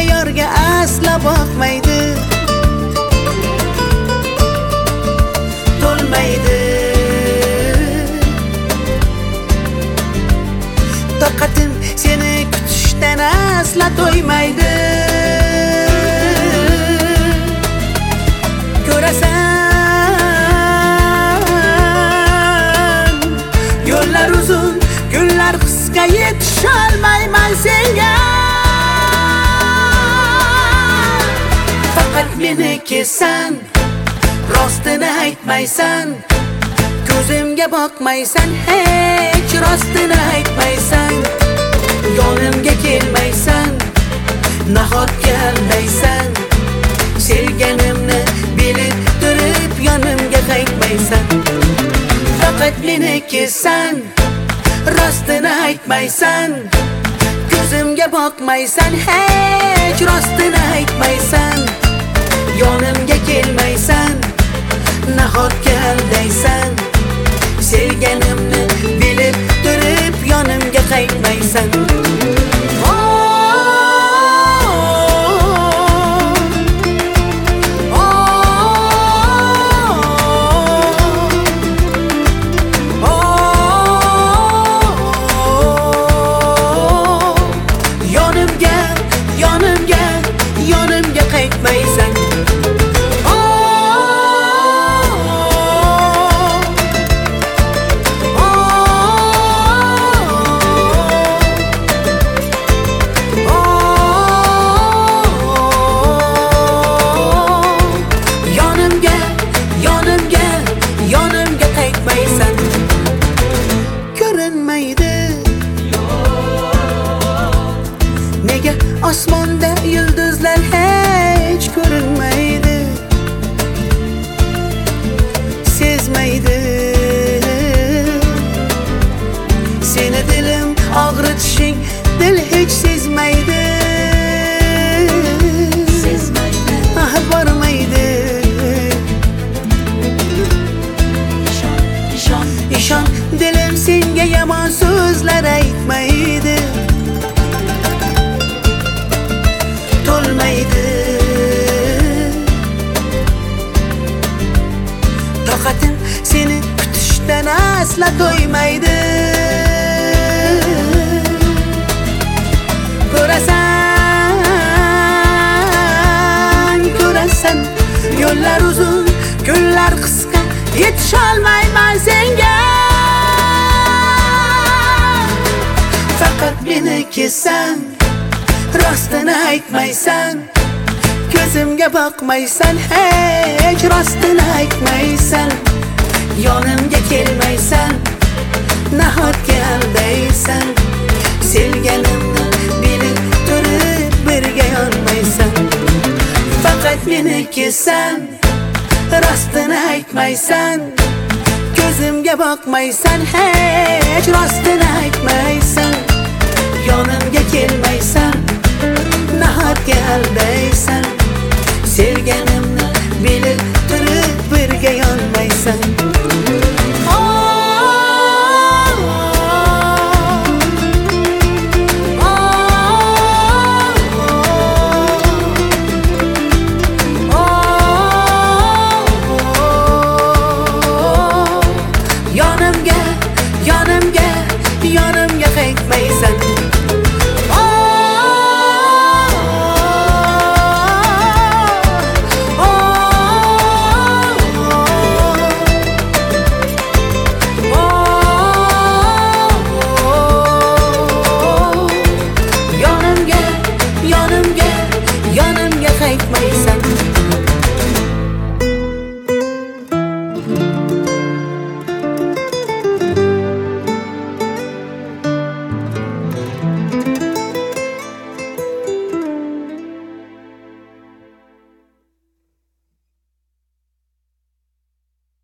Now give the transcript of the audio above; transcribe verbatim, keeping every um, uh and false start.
yorga asla boqmaydi, to'lmaydi. Toqatim seni kutishdan asla to'ymaydi. Ko'rasan, yo'llar uzun, kunlar qisqa, yetisholmayman senga. Faqat menikisan, rostini aytmaysan, ko'zimga boqmaysan, hech rostini aytmaysan, yonimga kelmaysan, nahotki aldaysan, sevganimni bilib turib yonimga qaytmaysan. Faqat menikisan, rostini aytmaysan, ko'zimga boqmaysan, hech rostini aytmaysan, yonimga kelmaysan, nahotki aldaysan, sevganimni bilib turib yonimga qaytmaysan. Nega osmonda yulduzlar hech ko'rinmaydi, sezmaydi. Seni dilim og'ritishing dil hech sezmaydi, sezmaydi, ah bormaydi. İşon, ishon, ishon, dilim senga yomon so'zlar aytmaydi, to'lmaydi. Toqatim seni kutishdan asla to'ymaydi. Ko'rasan, ko'rasan, yo'llar uzun, kunlar qisqa, yetisholmayman senga. Faqat menikisan, rostini aytmaysan, ko'zimga boqmaysan, hech rostini aytmaysan, yonimga kelmaysan, nahotki aldaysan, sevganimni bilib turib birga yonmaysan. Faqat menikisan, rostini aytmaysan, ko'zimga boqmaysan, hech rostini aytmaysan, yonimga kelmaysan, nahotki aldaysan, sevganimni bilib turib birga yonmaysan. Yonimga, yonimga, yonimga qaytmaysan. Yonimga qaytmaysan.